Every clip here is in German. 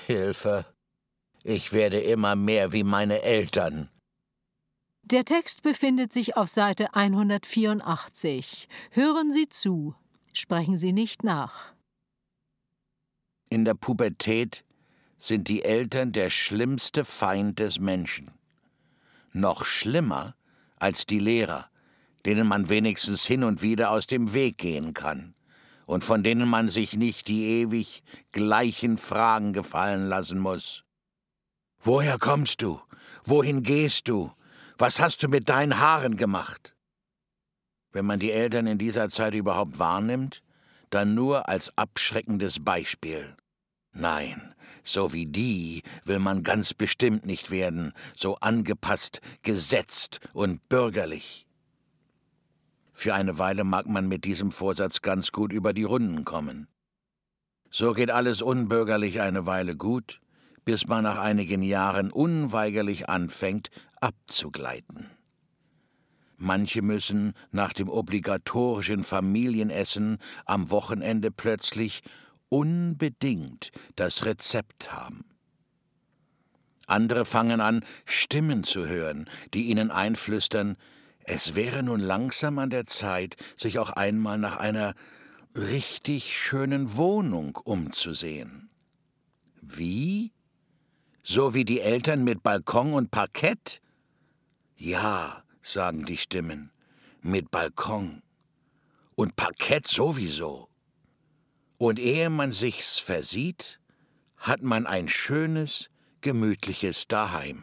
Hilfe! Ich werde immer mehr wie meine Eltern. Der Text befindet sich auf Seite 184. Hören Sie zu. Sprechen Sie nicht nach. In der Pubertät sind die Eltern der schlimmste Feind des Menschen. Noch schlimmer als die Lehrer, denen man wenigstens hin und wieder aus dem Weg gehen kann und von denen man sich nicht die ewig gleichen Fragen gefallen lassen muss. Woher kommst du? Wohin gehst du? Was hast du mit deinen Haaren gemacht? Wenn man die Eltern in dieser Zeit überhaupt wahrnimmt, dann nur als abschreckendes Beispiel. Nein, so wie die will man ganz bestimmt nicht werden, so angepasst, gesetzt und bürgerlich. Für eine Weile mag man mit diesem Vorsatz ganz gut über die Runden kommen. So geht alles unbürgerlich eine Weile gut, bis man nach einigen Jahren unweigerlich anfängt, abzugleiten. Manche müssen nach dem obligatorischen Familienessen am Wochenende plötzlich unbedingt das Rezept haben. Andere fangen an, Stimmen zu hören, die ihnen einflüstern, es wäre nun langsam an der Zeit, sich auch einmal nach einer richtig schönen Wohnung umzusehen. Wie? So wie die Eltern mit Balkon und Parkett? Ja, sagen die Stimmen, mit Balkon. Und Parkett sowieso. Und ehe man sich's versieht, hat man ein schönes, gemütliches Daheim.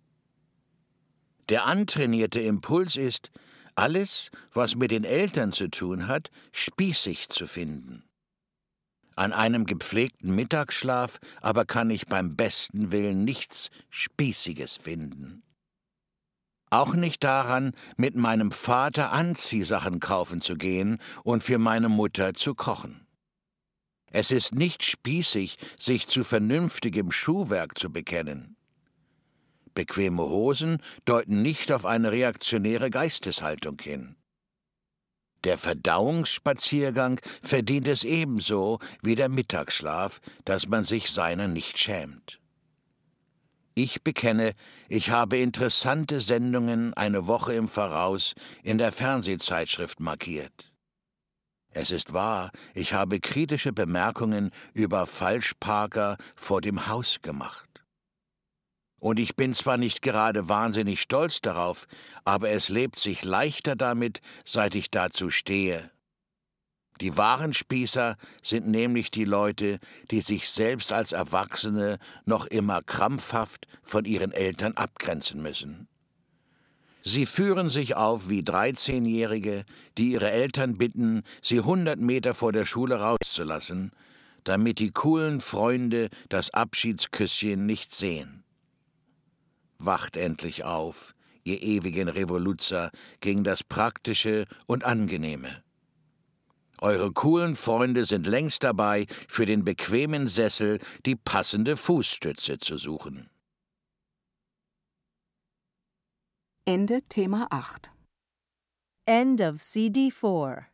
Der antrainierte Impuls ist, alles, was mit den Eltern zu tun hat, spießig zu finden. An einem gepflegten Mittagsschlaf aber kann ich beim besten Willen nichts Spießiges finden. Auch nicht daran, mit meinem Vater Anziehsachen kaufen zu gehen und für meine Mutter zu kochen. Es ist nicht spießig, sich zu vernünftigem Schuhwerk zu bekennen. Bequeme Hosen deuten nicht auf eine reaktionäre Geisteshaltung hin. Der Verdauungsspaziergang verdient es ebenso wie der Mittagsschlaf, dass man sich seiner nicht schämt. Ich bekenne, ich habe interessante Sendungen eine Woche im Voraus in der Fernsehzeitschrift markiert. Es ist wahr, ich habe kritische Bemerkungen über Falschparker vor dem Haus gemacht. Und ich bin zwar nicht gerade wahnsinnig stolz darauf, aber es lebt sich leichter damit, seit ich dazu stehe. Die wahren Spießer sind nämlich die Leute, die sich selbst als Erwachsene noch immer krampfhaft von ihren Eltern abgrenzen müssen. Sie führen sich auf wie 13-Jährige, die ihre Eltern bitten, sie 100 Meter vor der Schule rauszulassen, damit die coolen Freunde das Abschiedsküsschen nicht sehen. Wacht endlich auf, ihr ewigen Revoluzer, gegen das Praktische und Angenehme. Eure coolen Freunde sind längst dabei, für den bequemen Sessel die passende Fußstütze zu suchen. Ende Thema 8. End of CD 4.